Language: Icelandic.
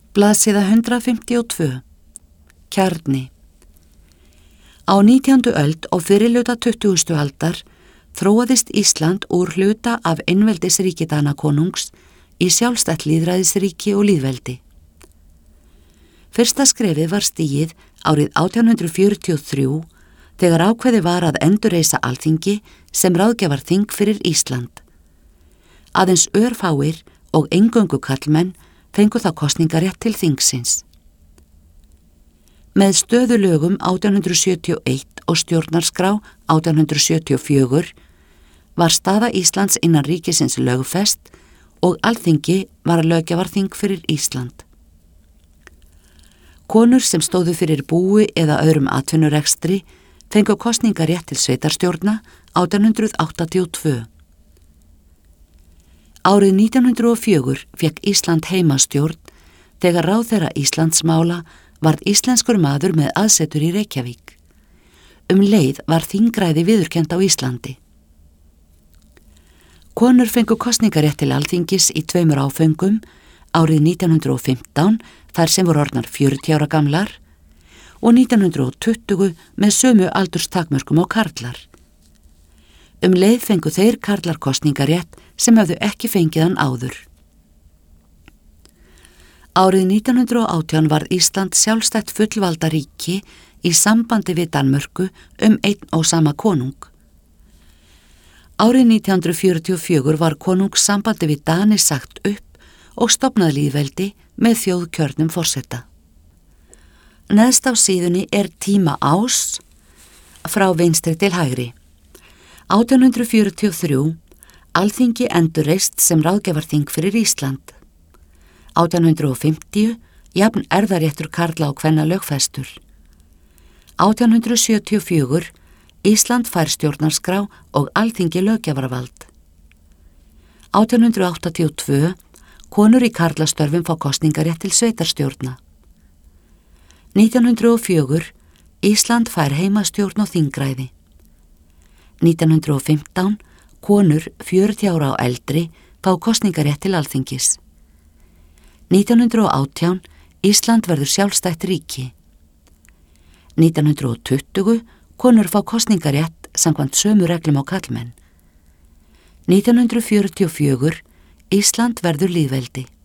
Blaðsíða 152. Kjarni. Á 19. öld og fyrirluta 20. aldar þróaðist Ísland úr hluta af einveldisríki Danakonungs í sjálfstætt lýðræðisríki og lýðveldi. Fyrsta skrefið var stigið árið 1843 þegar ákveði var að endurreisa alþingi sem ráðgjafarþing fyrir Ísland. Aðeins örfáir og eingöngu karlmenn fengu þá kosningarétt til þingsins. Með stöðulögum 1871 og stjórnarskrá 1874 var staða Íslands innan ríkisins lögfest og alþingi var löggjafarþing fyrir Ísland. Konur sem stóðu fyrir búi eða öðrum atvinnurekstri fengu kosningarétt til sveitarstjórna 1882. Árið 1904 fékk Ísland heimastjórn þegar ráðherra Íslandsmála varð íslenskur maður með aðsetur í Reykjavík. Leið var þingræði viðurkennt á Íslandi. Konur fengu kosningarétt til alþingis í 2 áföngum árið 1915 þar sem voru orðnar 40 ára gamlar og 1920 með sömu aldurstakmörkum og karlar. Leið fengu þeir karlar kosningarétt sem höfðu ekki fengið hann áður. Árið 1918 var Ísland sjálfstætt fullvalda ríki í sambandi við Danmörku einn og sama konung. Árið 1944 var konungssambandi við Dani sagt upp og stofnað lýðveldi með þjóðkjörnum forseta. Neðst á síðunni er tíma ás frá vinstri til hægri. 1843 Alþingi endurreist sem ráðgjafarþing fyrir Ísland. 1850 jafn erfðaréttur karla og kvenna lögfestur. 1874 Ísland fær stjórnarskrá og alþingi löggjafarvald. 1882 konur í karlastörfum fá kosningarétt til sveitarstjórna. 1904 Ísland fær heimastjórn og þingræði. 1915 konur 40 ára á eldri fá kosningarétt til alþingis. 1918 Ísland verður sjálfstætt ríki. 1920 konur fá kosningarétt samkvæmt sömu reglum á karlmenn. 1944 Ísland verður lýðveldi.